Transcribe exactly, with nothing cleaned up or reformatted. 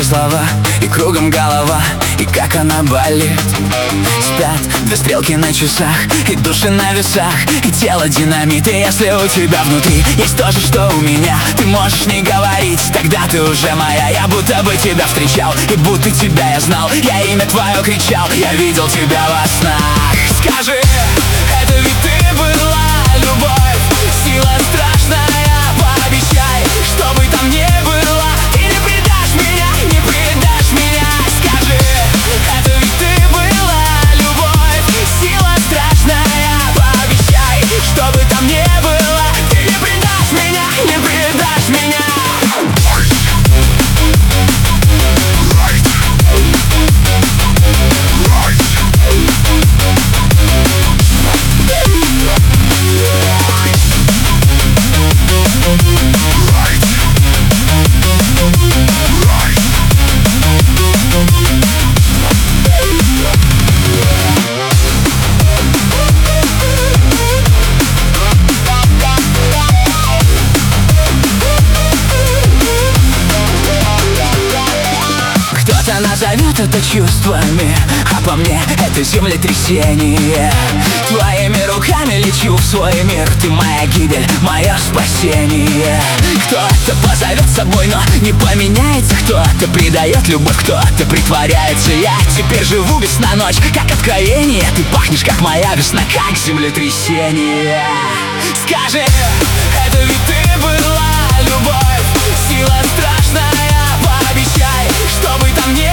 наши слова, и кругом голова, и как она болит. Спят две стрелки на часах, и души на весах, и тело динамит. И если у тебя внутри есть то же, что у меня, ты можешь не говорить, тогда ты уже моя. Я будто бы тебя встречал, и будто тебя я знал. Я имя твое кричал, я видел тебя во снах. Скажи, это ведь ты была любовь, сила страшная, пообещай, что бы там ни было, ты не предашь меня, не предашь меня. Скажи, это ведь ты была любовь, сила страшная, пообещай, что бы там ни было, ты не предашь меня, не предашь меня. Кто-то назовет это чувствами, а по мне это землетрясение. Твоими руками лечу в свой мир, ты моя гибель, мое спасение. Кто-то позовет с собой, но не поменяется. Кто-то предает любовь, кто-то притворяется. Я теперь живу весна-ночь, как откровение. Ты пахнешь, как моя весна, как землетрясение. Скажи, это ведь ты была любовь, сила страшная, пообещай, что бы там ни